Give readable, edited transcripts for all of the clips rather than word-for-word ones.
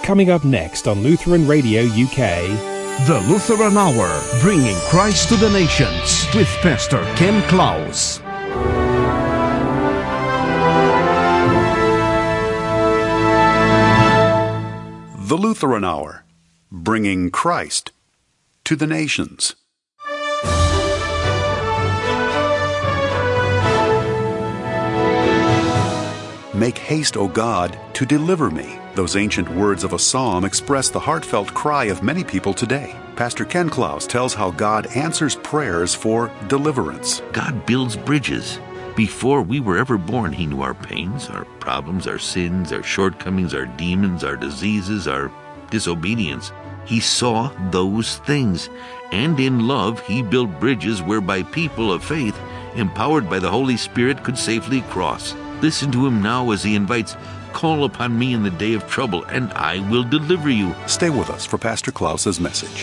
Coming up next on Lutheran Radio UK. The Lutheran Hour, bringing Christ to the nations with Pastor Ken Klaus. The Lutheran Hour, bringing Christ to the nations. Make haste, O God, to deliver me. Those ancient words of a psalm express the heartfelt cry of many people today. Pastor Ken Klaus tells how God answers prayers for deliverance. God builds bridges. Before we were ever born, He knew our pains, our problems, our sins, our shortcomings, our demons, our diseases, our disobedience. He saw those things, and in love He built bridges whereby people of faith, empowered by the Holy Spirit, could safely cross. Listen to Him now as He invites, "Call upon me in the day of trouble, and I will deliver you." Stay with us for Pastor Klaus's message.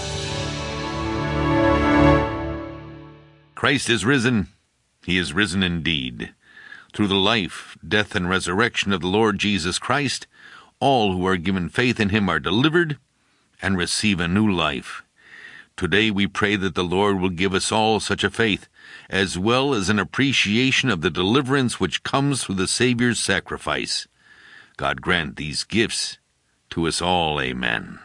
Christ is risen. He is risen indeed. Through the life, death, and resurrection of the Lord Jesus Christ, all who are given faith in Him are delivered and receive a new life. Today we pray that the Lord will give us all such a faith, as well as an appreciation of the deliverance which comes through the Savior's sacrifice. God grant these gifts to us all. Amen.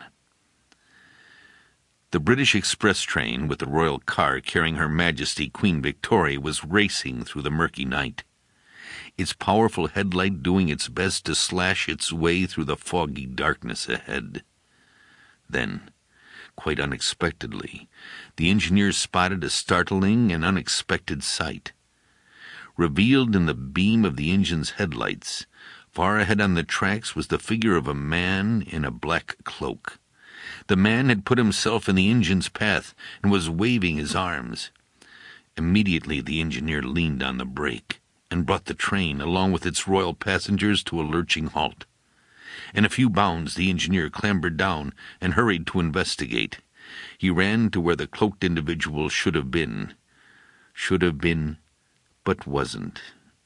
The British Express train with the royal car carrying Her Majesty Queen Victoria was racing through the murky night, its powerful headlight doing its best to slash its way through the foggy darkness ahead. Then, quite unexpectedly, the engineers spotted a startling and unexpected sight. Revealed in the beam of the engine's headlights, far ahead on the tracks was the figure of a man in a black cloak. The man had put himself in the engine's path and was waving his arms. Immediately the engineer leaned on the brake and brought the train, along with its royal passengers, to a lurching halt. In a few bounds the engineer clambered down and hurried to investigate. He ran to where the cloaked individual should have been, but wasn't.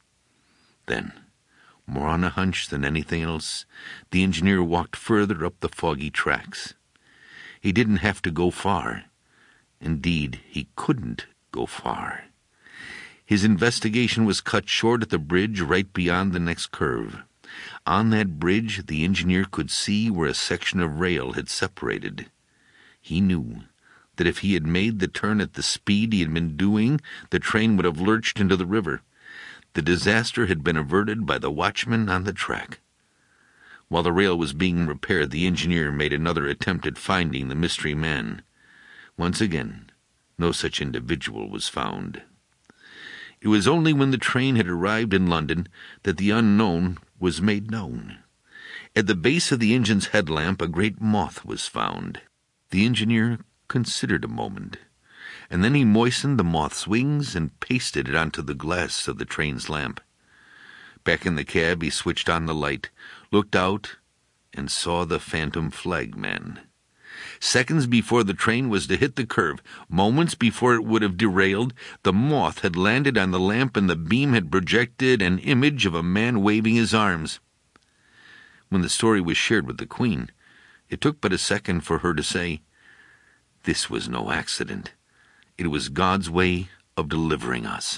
Then, more on a hunch than anything else, the engineer walked further up the foggy tracks. He didn't have to go far. Indeed, he couldn't go far. His investigation was cut short at the bridge right beyond the next curve. On that bridge, the engineer could see where a section of rail had separated. He knew that if he had made the turn at the speed he had been doing, the train would have lurched into the river. The disaster had been averted by the watchman on the track. While the rail was being repaired, the engineer made another attempt at finding the mystery man. Once again, no such individual was found. It was only when the train had arrived in London that the unknown was made known. At the base of the engine's headlamp, a great moth was found. The engineer considered a moment, and then he moistened the moth's wings and pasted it onto the glass of the train's lamp. Back in the cab, he switched on the light, looked out, and saw the phantom flagman. Seconds before the train was to hit the curve, moments before it would have derailed, the moth had landed on the lamp and the beam had projected an image of a man waving his arms. When the story was shared with the Queen, it took but a second for her to say, "This was no accident. It was God's way of delivering us."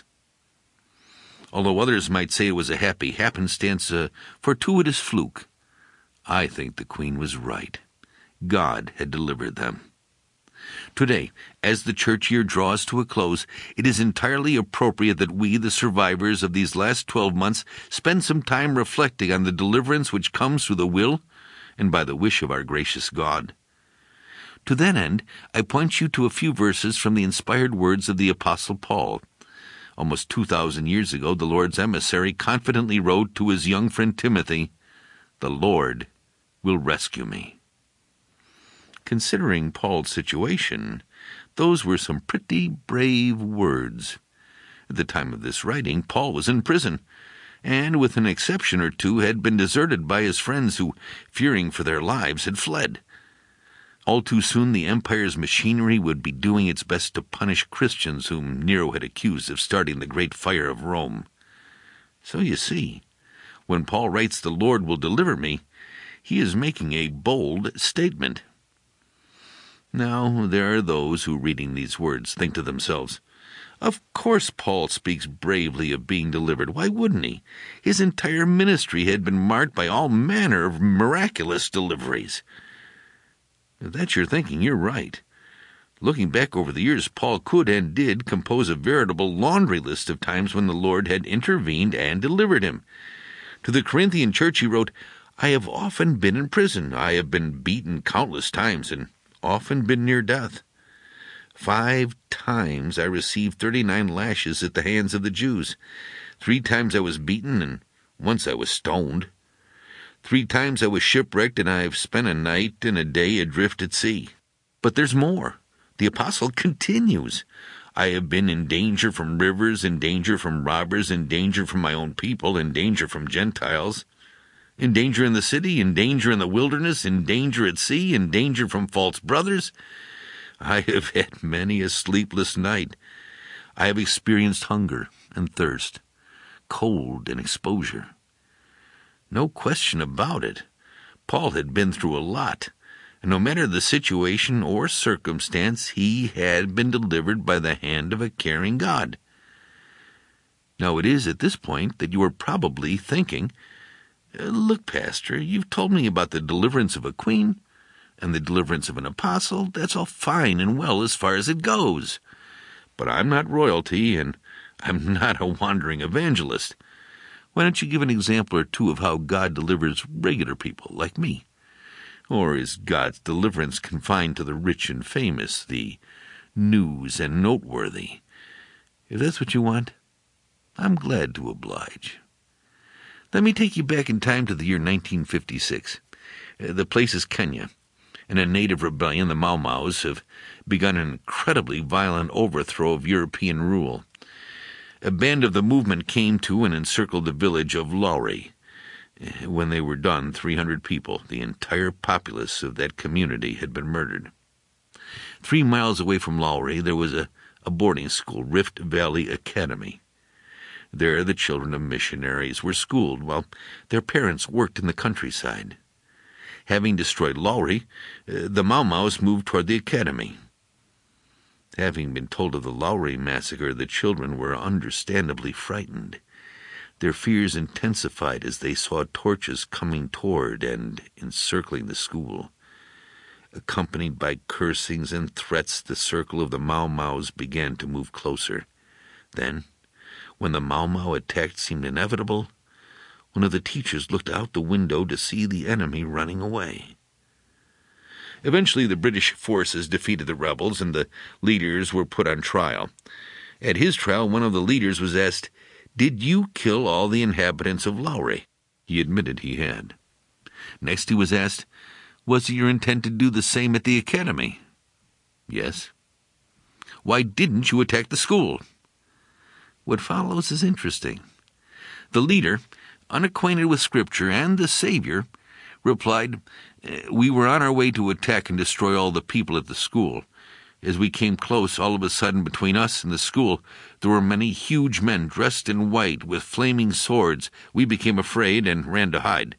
Although others might say it was a happy happenstance, a fortuitous fluke, I think the Queen was right. God had delivered them. Today, as the church year draws to a close, it is entirely appropriate that we, the survivors of these last 12 months, spend some time reflecting on the deliverance which comes through the will and by the wish of our gracious God. To that end, I point you to a few verses from the inspired words of the Apostle Paul. Almost 2,000 years ago, the Lord's emissary confidently wrote to his young friend Timothy, "The Lord will rescue me." Considering Paul's situation, those were some pretty brave words. At the time of this writing, Paul was in prison, and with an exception or two had been deserted by his friends who, fearing for their lives, had fled. All too soon the empire's machinery would be doing its best to punish Christians whom Nero had accused of starting the great fire of Rome. So you see, when Paul writes, "The Lord will deliver me," he is making a bold statement. Now, there are those who, reading these words, think to themselves, "Of course Paul speaks bravely of being delivered. Why wouldn't he? His entire ministry had been marked by all manner of miraculous deliveries." If that's your thinking, you're right. Looking back over the years, Paul could and did compose a veritable laundry list of times when the Lord had intervened and delivered him. To the Corinthian church he wrote, "I have often been in prison. I have been beaten countless times and often been near death. 5 times I received 39 lashes at the hands of the Jews. 3 times I was beaten, and once I was stoned. 3 times I was shipwrecked, and I have spent a night and a day adrift at sea." But there's more. The apostle continues. "I have been in danger from rivers, in danger from robbers, in danger from my own people, in danger from Gentiles, in danger in the city, in danger in the wilderness, in danger at sea, in danger from false brothers. I have had many a sleepless night. I have experienced hunger and thirst, cold and exposure." No question about it. Paul had been through a lot, and no matter the situation or circumstance, he had been delivered by the hand of a caring God. Now it is at this point that you are probably thinking, "Look, Pastor, you've told me about the deliverance of a queen and the deliverance of an apostle. That's all fine and well as far as it goes. But I'm not royalty, and I'm not a wandering evangelist. Why don't you give an example or two of how God delivers regular people like me? Or is God's deliverance confined to the rich and famous, the news and noteworthy? If that's what you want, I'm glad to oblige. Let me take you back in time to the year 1956. The place is Kenya. In a native rebellion, the Mau Maus have begun an incredibly violent overthrow of European rule. A band of the movement came to and encircled the village of Lowry. When they were done, 300 people, the entire populace of that community, had been murdered. 3 miles away from Lowry, there was a boarding school, Rift Valley Academy. There the children of missionaries were schooled while their parents worked in the countryside. Having destroyed Lowry, the Mau Maus moved toward the academy. Having been told of the Lowry massacre, the children were understandably frightened. Their fears intensified as they saw torches coming toward and encircling the school. Accompanied by cursings and threats, the circle of the Mau Maus began to move closer. Then, when the Mau Mau attack seemed inevitable, one of the teachers looked out the window to see the enemy running away. Eventually, the British forces defeated the rebels, and the leaders were put on trial. At his trial, one of the leaders was asked, "Did you kill all the inhabitants of Lowry?" He admitted he had. Next he was asked, "Was it your intent to do the same at the academy?" "Yes." "Why didn't you attack the school?" What follows is interesting. The leader, unacquainted with Scripture and the Savior, replied, "We were on our way to attack and destroy all the people at the school. As we came close, all of a sudden between us and the school, there were many huge men dressed in white with flaming swords. We became afraid and ran to hide."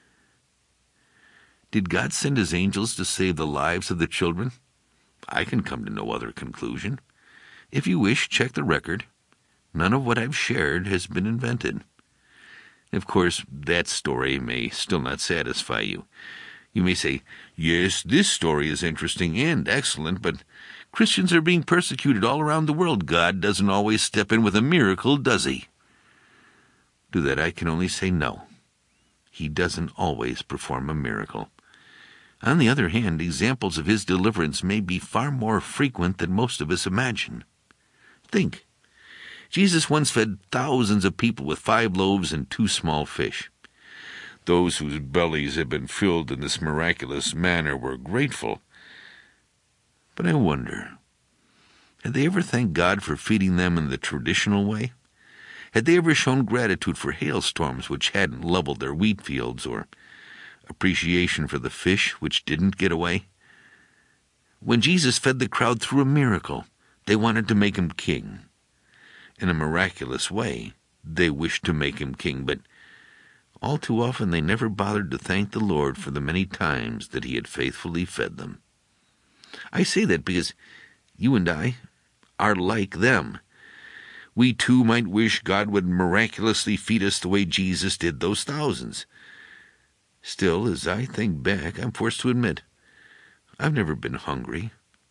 Did God send his angels to save the lives of the children? I can come to no other conclusion. If you wish, check the record. None of what I've shared has been invented. Of course, that story may still not satisfy you. You may say, "Yes, this story is interesting and excellent, but Christians are being persecuted all around the world. God doesn't always step in with a miracle, does he?" To that I can only say no. He doesn't always perform a miracle. On the other hand, examples of his deliverance may be far more frequent than most of us imagine. Think. Jesus once fed thousands of people with 5 loaves and 2 small fish. Those whose bellies had been filled in this miraculous manner were grateful. But I wonder, had they ever thanked God for feeding them in the traditional way? Had they ever shown gratitude for hailstorms which hadn't leveled their wheat fields, or appreciation for the fish which didn't get away? When Jesus fed the crowd through a miracle, they wanted to make him king. In a miraculous way, they wished to make him king, but All too often they never bothered to thank the Lord for the many times that he had faithfully fed them. I say that because you and I are like them. We too might wish God would miraculously feed us the way Jesus did those thousands. Still, as I think back, I'm forced to admit, I've never been hungry.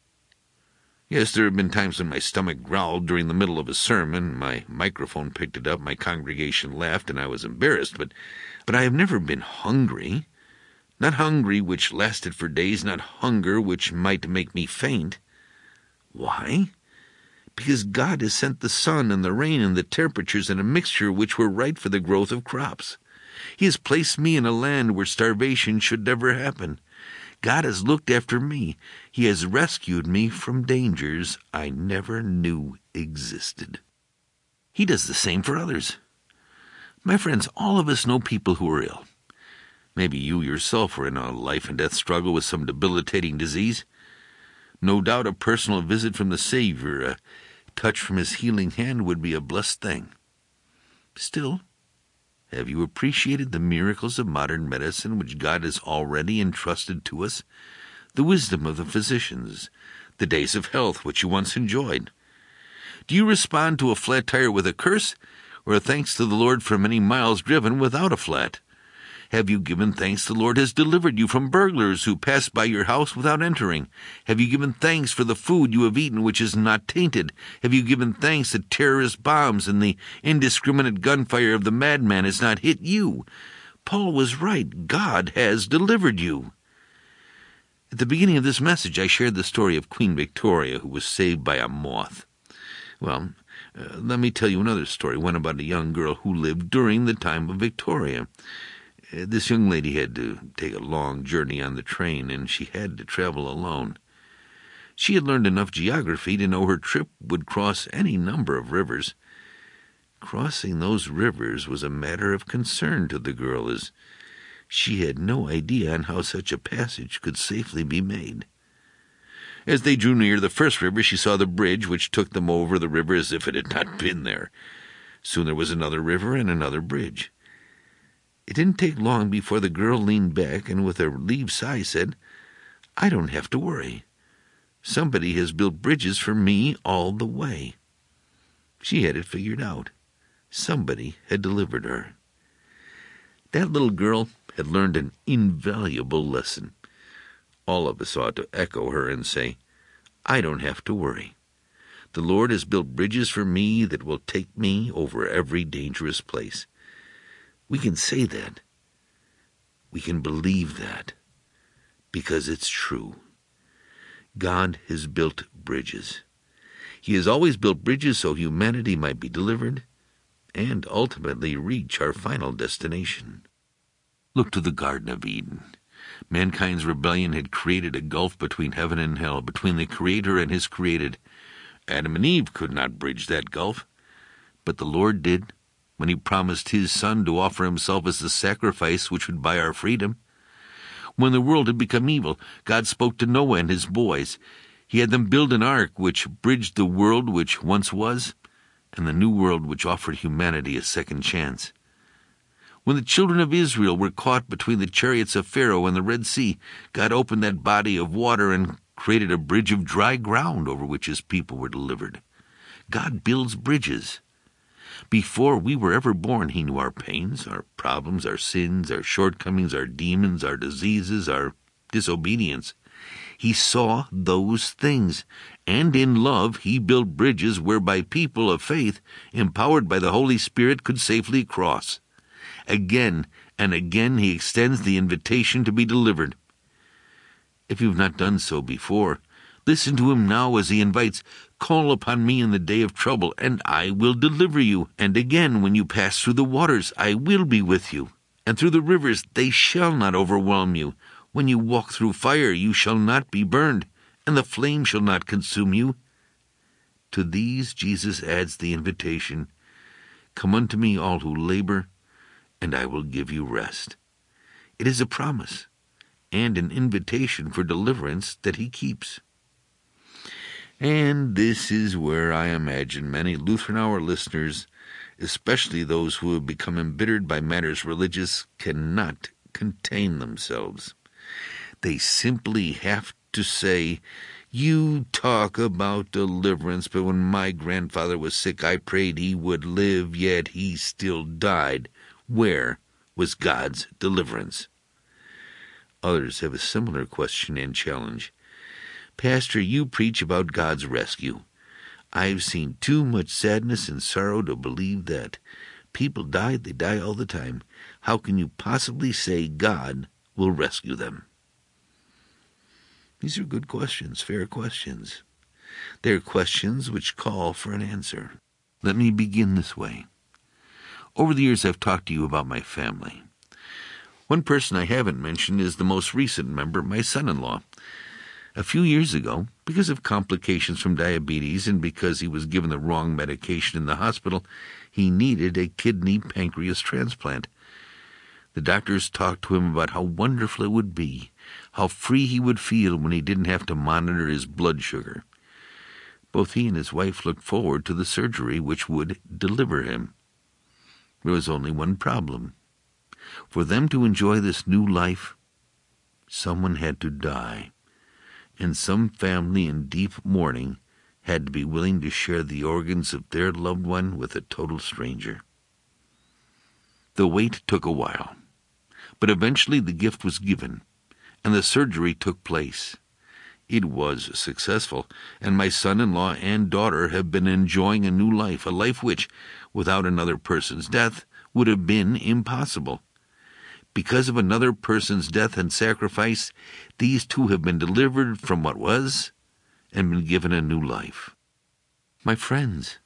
Yes, there have been times when my stomach growled during the middle of a sermon, my microphone picked it up, my congregation laughed, and I was embarrassed, but I have never been hungry. Not hungry which lasted for days, not hunger which might make me faint. Why? Because God has sent the sun and the rain and the temperatures and a mixture which were right for the growth of crops. He has placed me in a land where starvation should never happen. God has looked after me. He has rescued me from dangers I never knew existed. He does the same for others. My friends, all of us know people who are ill. Maybe you yourself are in a life and death struggle with some debilitating disease. No doubt a personal visit from the Savior, a touch from his healing hand would be a blessed thing. Still, have you appreciated the miracles of modern medicine which God has already entrusted to us? The wisdom of the physicians, the days of health which you once enjoyed. Do you respond to a flat tire with a curse, or a thanks to the Lord for many miles driven without a flat? Have you given thanks the Lord has delivered you from burglars who passed by your house without entering? Have you given thanks for the food you have eaten which is not tainted? Have you given thanks that terrorist bombs and the indiscriminate gunfire of the madman has not hit you? Paul was right. God has delivered you. At the beginning of this message, I shared the story of Queen Victoria, who was saved by a moth. Well, let me tell you another story, one about a young girl who lived during the time of Victoria. This young lady had to take a long journey on the train, and she had to travel alone. She had learned enough geography to know her trip would cross any number of rivers. Crossing those rivers was a matter of concern to the girl, as she had no idea on how such a passage could safely be made. As they drew near the first river, she saw the bridge which took them over the river as if it had not been there. Soon there was another river and another bridge. It didn't take long before the girl leaned back and with a relieved sigh said, "I don't have to worry. Somebody has built bridges for me all the way." She had it figured out. Somebody had delivered her. That little girl had learned an invaluable lesson. All of us ought to echo her and say, "I don't have to worry. The Lord has built bridges for me that will take me over every dangerous place." We can say that. We can believe that. Because it's true. God has built bridges. He has always built bridges so humanity might be delivered and ultimately reach our final destination. Look to the Garden of Eden. Mankind's rebellion had created a gulf between heaven and hell, between the Creator and his created. Adam and Eve could not bridge that gulf, but the Lord did, when he promised his Son to offer himself as the sacrifice which would buy our freedom. When the world had become evil, God spoke to Noah and his boys. He had them build an ark which bridged the world which once was, and the new world which offered humanity a second chance. When the children of Israel were caught between the chariots of Pharaoh and the Red Sea, God opened that body of water and created a bridge of dry ground over which his people were delivered. God builds bridges. Before we were ever born, he knew our pains, our problems, our sins, our shortcomings, our demons, our diseases, our disobedience. He saw those things, and in love he built bridges whereby people of faith, empowered by the Holy Spirit, could safely cross. Again and again he extends the invitation to be delivered. If you've not done so before, listen to him now as he invites, "Call upon me in the day of trouble, and I will deliver you. And again, when you pass through the waters, I will be with you. And through the rivers, they shall not overwhelm you. When you walk through fire, you shall not be burned, and the flame shall not consume you." To these Jesus adds the invitation, "Come unto me, all who labor, and I will give you rest." It is a promise and an invitation for deliverance that he keeps. And this is where I imagine many Lutheran Hour listeners, especially those who have become embittered by matters religious, cannot contain themselves. They simply have to say, "You talk about deliverance, but when my grandfather was sick, I prayed he would live, yet he still died. Where was God's deliverance?" Others have a similar question and challenge. "Pastor, you preach about God's rescue. I've seen too much sadness and sorrow to believe that. People die, they die all the time. How can you possibly say God will rescue them?" These are good questions, fair questions. They're questions which call for an answer. Let me begin this way. Over the years, I've talked to you about my family. One person I haven't mentioned is the most recent member, my son-in-law. A few years ago, because of complications from diabetes and because he was given the wrong medication in the hospital, he needed a kidney-pancreas transplant. The doctors talked to him about how wonderful it would be, how free he would feel when he didn't have to monitor his blood sugar. Both he and his wife looked forward to the surgery which would deliver him. There was only one problem. For them to enjoy this new life, someone had to die, and some family in deep mourning had to be willing to share the organs of their loved one with a total stranger. The wait took a while, but eventually the gift was given, and the surgery took place. It was successful, and my son-in-law and daughter have been enjoying a new life, a life which, without another person's death, would have been impossible. Because of another person's death and sacrifice, these two have been delivered from what was and been given a new life. My friends,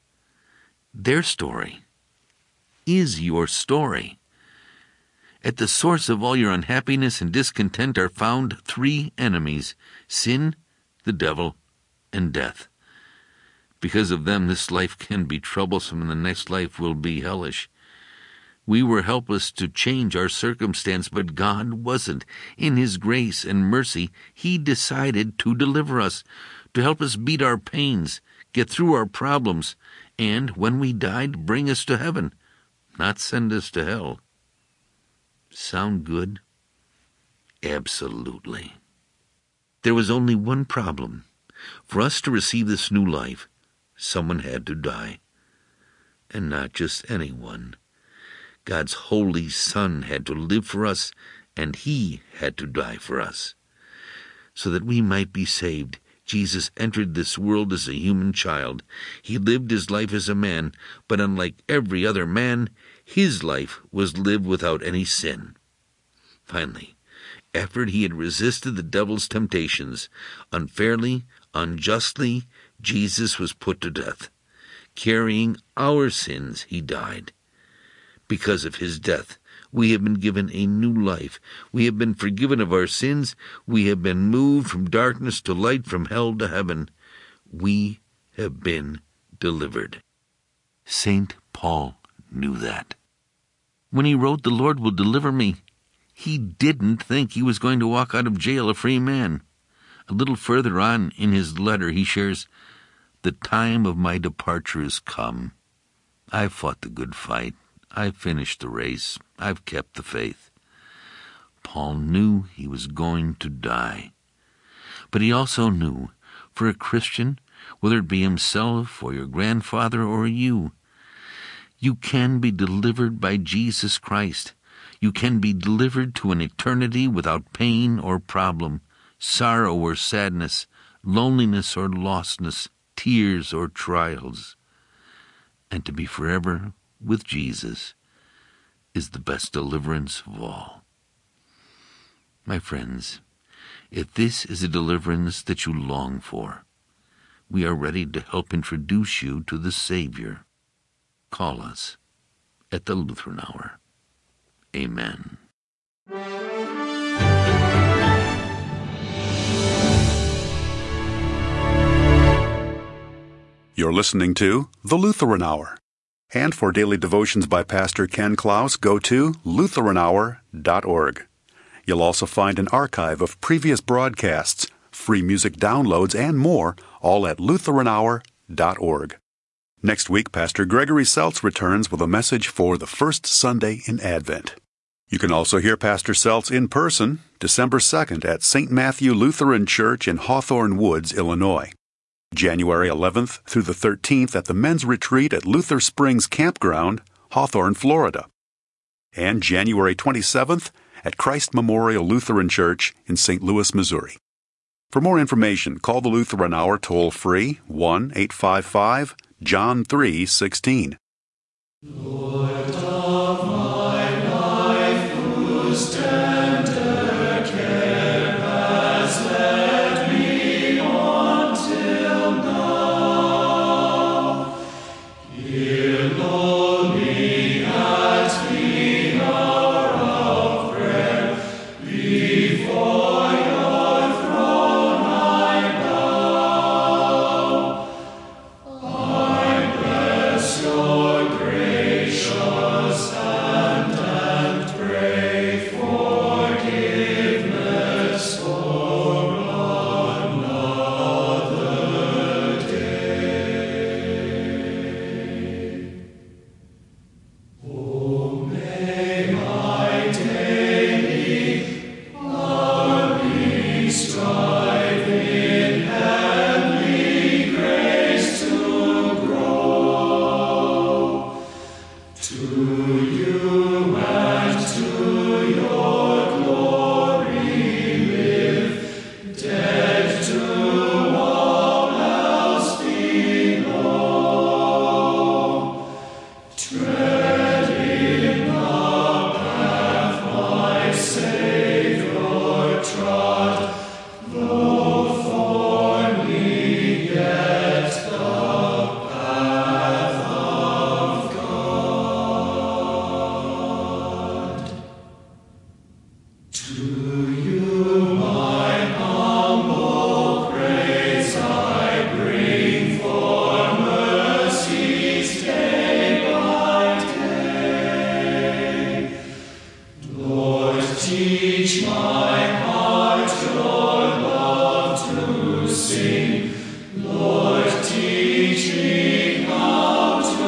their story is your story. At the source of all your unhappiness and discontent are found three enemies: sin, the devil, and death. Because of them, this life can be troublesome and the next life will be hellish. We were helpless to change our circumstance, but God wasn't. In His grace and mercy, He decided to deliver us, to help us beat our pains, get through our problems, and, when we died, bring us to heaven, not send us to hell. Sound good? Absolutely. There was only one problem. For us to receive this new life, someone had to die. And not just anyone. God's holy Son had to live for us, and He had to die for us. So that we might be saved, Jesus entered this world as a human child. He lived His life as a man, but unlike every other man, His life was lived without any sin. Finally, after He had resisted the devil's temptations, unfairly, unjustly, Jesus was put to death. Carrying our sins, He died. Because of His death, we have been given a new life. We have been forgiven of our sins. We have been moved from darkness to light, from hell to heaven. We have been delivered. St. Paul knew that. When he wrote, "The Lord will deliver me," he didn't think he was going to walk out of jail a free man. A little further on in his letter, he shares, "The time of my departure is come. I've fought the good fight. I've finished the race. I've kept the faith." Paul knew he was going to die. But he also knew, for a Christian, whether it be himself or your grandfather or you can be delivered by Jesus Christ. You can be delivered to an eternity without pain or problem, sorrow or sadness, loneliness or lostness, tears or trials. And to be forever with Jesus is the best deliverance of all. My friends, if this is a deliverance that you long for, we are ready to help introduce you to the Savior. Call us at the Lutheran Hour. Amen. You're listening to The Lutheran Hour. And for daily devotions by Pastor Ken Klaus, go to LutheranHour.org. You'll also find an archive of previous broadcasts, free music downloads, and more, all at LutheranHour.org. Next week, Pastor Gregory Seltz returns with a message for the first Sunday in Advent. You can also hear Pastor Seltz in person December 2nd at St. Matthew Lutheran Church in Hawthorne Woods, Illinois. January 11th through the 13th at the Men's Retreat at Luther Springs Campground, Hawthorne, Florida. And January 27th at Christ Memorial Lutheran Church in St. Louis, Missouri. For more information, call the Lutheran Hour toll-free 1-855-JOHN 3:16. Lord of my life, whose tender care has led me on till now, hear lowly at the hour of prayer, before your throne I bow. I bless your gracious hand and pray forgiveness for another day. Oh, may my daily army strive in heavenly grace to grow. To you and to your glory live, dead to all else below. Treading the path my Savior trod, though thorny, yet the path of God. To you my humble praise I bring for mercies day by day. Lord, teach my heart your love to sing. Lord, teach me how to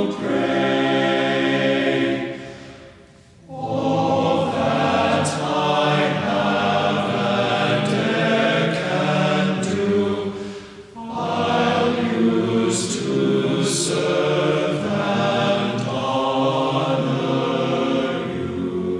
pray. All that I have and e'er can do, I'll use to serve and honor you.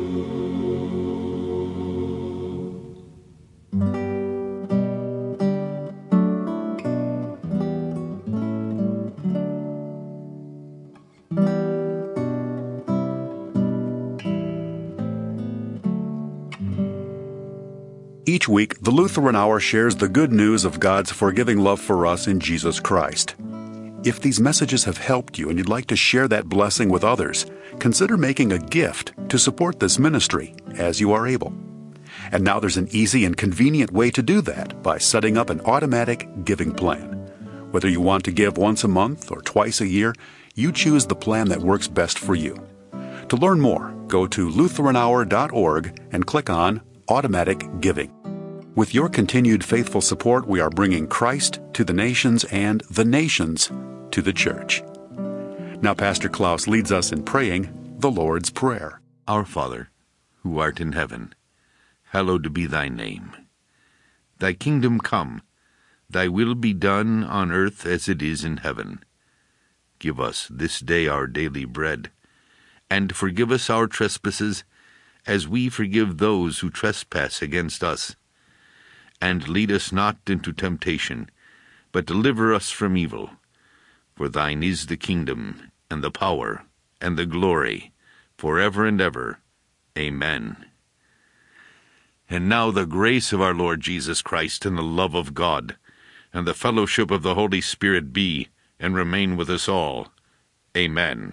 Each week, the Lutheran Hour shares the good news of God's forgiving love for us in Jesus Christ. If these messages have helped you and you'd like to share that blessing with others, consider making a gift to support this ministry as you are able. And now there's an easy and convenient way to do that by setting up an automatic giving plan. Whether you want to give once a month or twice a year, you choose the plan that works best for you. To learn more, go to LutheranHour.org and click on Automatic Giving. With your continued faithful support, we are bringing Christ to the nations and the nations to the church. Now Pastor Klaus leads us in praying the Lord's Prayer. Our Father, who art in heaven, hallowed be thy name. Thy kingdom come, thy will be done on earth as it is in heaven. Give us this day our daily bread, and forgive us our trespasses, as we forgive those who trespass against us. And lead us not into temptation, but deliver us from evil. For thine is the kingdom, and the power, and the glory, forever and ever. Amen. And now the grace of our Lord Jesus Christ, and the love of God, and the fellowship of the Holy Spirit be and remain with us all. Amen.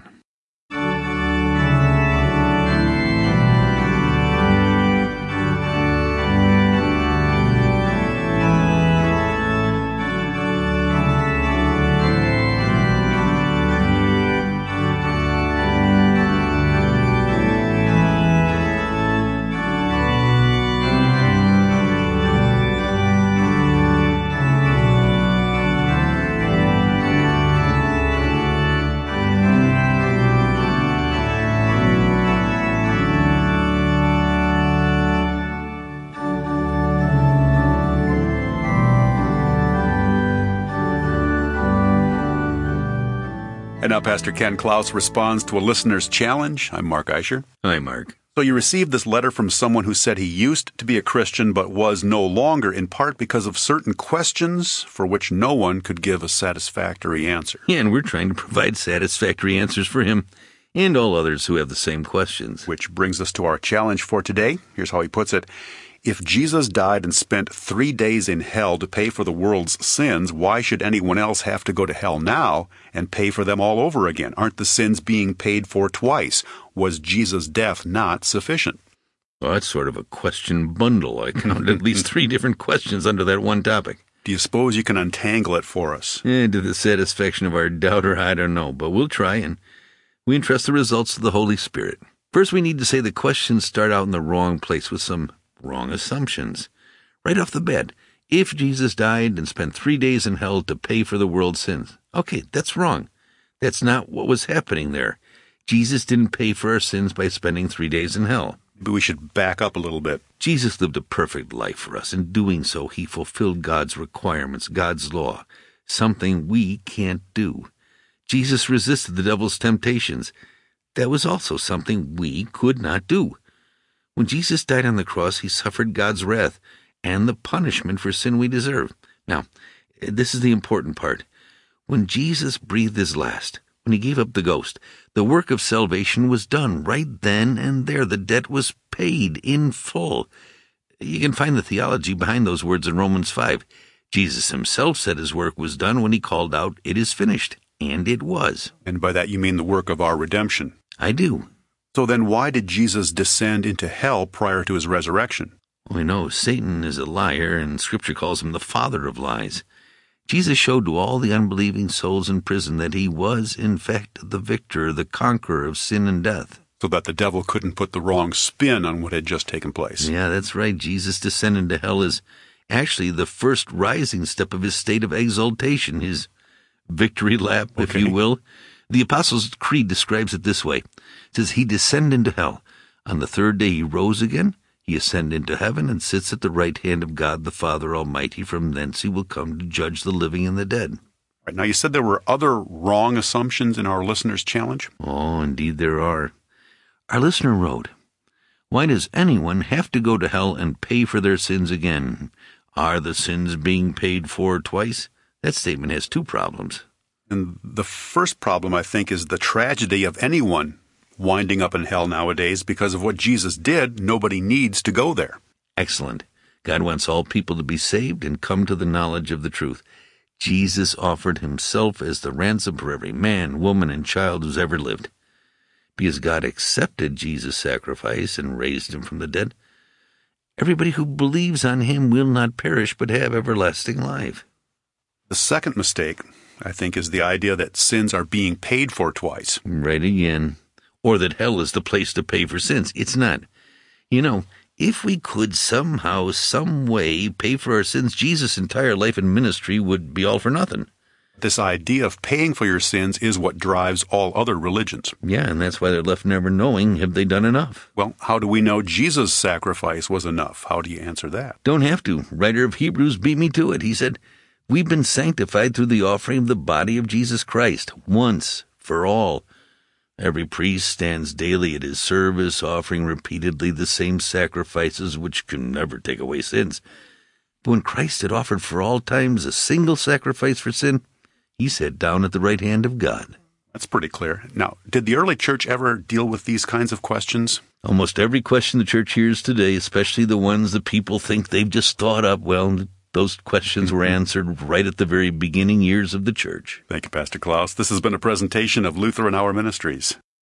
And now Pastor Ken Klaus responds to a listener's challenge. I'm Mark Eicher. Hi, Mark. So you received this letter from someone who said he used to be a Christian but was no longer, in part because of certain questions for which no one could give a satisfactory answer. Yeah, and we're trying to provide satisfactory answers for him and all others who have the same questions. Which brings us to our challenge for today. Here's how he puts it. If Jesus died and spent 3 days in hell to pay for the world's sins, why should anyone else have to go to hell now and pay for them all over again? Aren't the sins being paid for twice? Was Jesus' death not sufficient? Well, that's sort of a question bundle. I counted at least 3 different questions under that one topic. Do you suppose you can untangle it for us? To the satisfaction of our doubter, I don't know, but we'll try, and we entrust the results to the Holy Spirit. First, we need to say the questions start out in the wrong place with some wrong assumptions. Right off the bat, if Jesus died and spent 3 days in hell to pay for the world's sins. Okay, that's wrong. That's not what was happening there. Jesus didn't pay for our sins by spending 3 days in hell. Maybe we should back up a little bit. Jesus lived a perfect life for us. In doing so, he fulfilled God's requirements, God's law, something we can't do. Jesus resisted the devil's temptations. That was also something we could not do. When Jesus died on the cross, he suffered God's wrath and the punishment for sin we deserve. Now, this is the important part. When Jesus breathed his last, when he gave up the ghost, the work of salvation was done right then and there. The debt was paid in full. You can find the theology behind those words in Romans 5. Jesus himself said his work was done when he called out, "It is finished," and it was. And by that you mean the work of our redemption. I do. So then why did Jesus descend into hell prior to his resurrection? We know Satan is a liar, and Scripture calls him the father of lies. Jesus showed to all the unbelieving souls in prison that he was, in fact, the victor, the conqueror of sin and death. So that the devil couldn't put the wrong spin on what had just taken place. Yeah, that's right. Jesus descending to hell is actually the first rising step of his state of exaltation, his victory lap, if you will. The Apostles' Creed describes it this way. It says, he descended into hell. On the 3rd day he rose again. He ascended into heaven and sits at the right hand of God the Father Almighty. From thence he will come to judge the living and the dead. Right, now you said there were other wrong assumptions in our listener's challenge? Oh, indeed there are. Our listener wrote, why does anyone have to go to hell and pay for their sins again? Are the sins being paid for twice? That statement has 2 problems. And the first problem, I think, is the tragedy of anyone winding up in hell nowadays because of what Jesus did. Nobody needs to go there. Excellent. God wants all people to be saved and come to the knowledge of the truth. Jesus offered himself as the ransom for every man, woman, and child who's ever lived. Because God accepted Jesus' sacrifice and raised him from the dead, everybody who believes on him will not perish but have everlasting life. The second mistake, I think, is the idea that sins are being paid for twice. Right again. Or that hell is the place to pay for sins. It's not. You know, if we could somehow, some way pay for our sins, Jesus' entire life and ministry would be all for nothing. This idea of paying for your sins is what drives all other religions. Yeah, and that's why they're left never knowing, have they done enough? Well, how do we know Jesus' sacrifice was enough? How do you answer that? Don't have to. Writer of Hebrews beat me to it. He said, we've been sanctified through the offering of the body of Jesus Christ, once for all. Every priest stands daily at his service, offering repeatedly the same sacrifices which can never take away sins. But when Christ had offered for all times a single sacrifice for sin, he sat down at the right hand of God. That's pretty clear. Now, did the early church ever deal with these kinds of questions? Almost every question the church hears today, especially the ones that people think they've just thought up, well, those questions were answered right at the very beginning years of the church. Thank you, Pastor Klaus. This has been a presentation of Lutheran Hour Ministries.